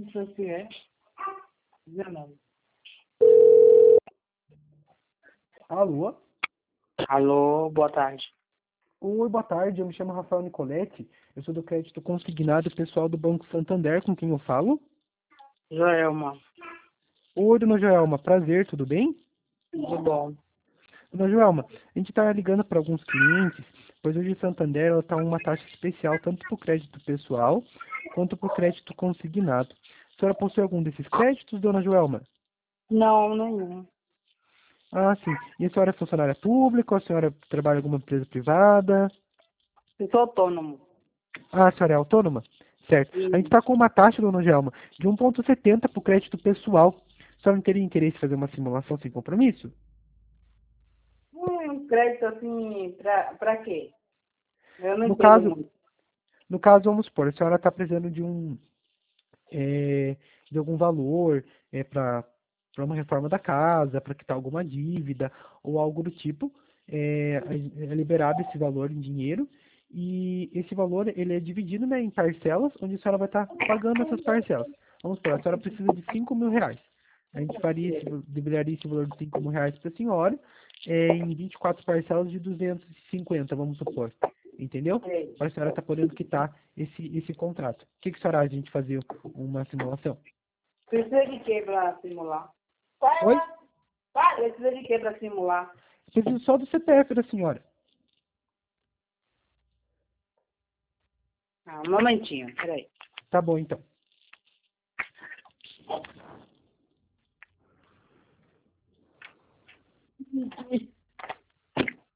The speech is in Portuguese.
Não sei se é. 19. Alô? Alô, boa tarde. Oi, boa tarde. Eu me chamo Rafael Nicoletti. Eu sou do crédito consignado pessoal do Banco Santander, com quem eu falo. Joelma, Oi, dona Joelma. Prazer, tudo bem? tudo bom? Dona Joelma, a gente está ligando para alguns clientes, pois hoje o Santander está uma taxa especial tanto para o crédito pessoal quanto para o crédito consignado. A senhora possui algum desses créditos, dona Joelma? Não, nenhum. Ah, sim. E a senhora é funcionária pública ou a senhora trabalha em alguma empresa privada? Eu sou autônomo. Ah, a senhora é autônoma? Certo. A gente E está com uma taxa, dona Gelma, de 1,70 para o crédito pessoal. A senhora não teria interesse em fazer uma simulação sem compromisso? um crédito assim, pra quê? Eu não No entendo caso, muito. no caso, vamos supor, a senhora está precisando de algum valor para uma reforma da casa, para quitar alguma dívida ou algo do tipo, é liberado esse valor em dinheiro e esse valor ele é dividido, né, em parcelas, onde a senhora vai estar pagando essas parcelas. Vamos supor, a senhora precisa de R$ 5.000. A gente liberaria esse valor de R$ 5.000 para a senhora em 24 parcelas de 250, vamos supor. Entendeu? Sei. Para a senhora estar podendo quitar esse contrato. O que a senhora acha de a gente fazer uma simulação? Precisa de quê pra simular? Oi? Precisa de quê pra simular? Preciso só do CPF da senhora. Ah, um momentinho, peraí. Tá bom, então.